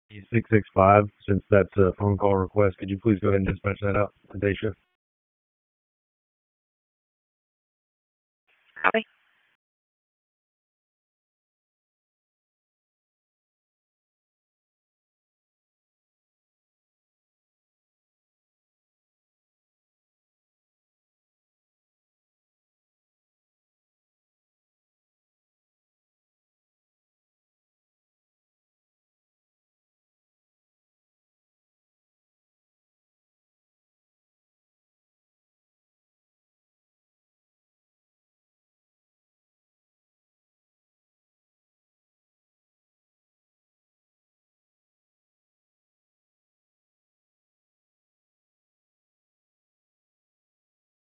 665. Since that's a phone call request, could you please go ahead and dispatch that out to day shift? Copy.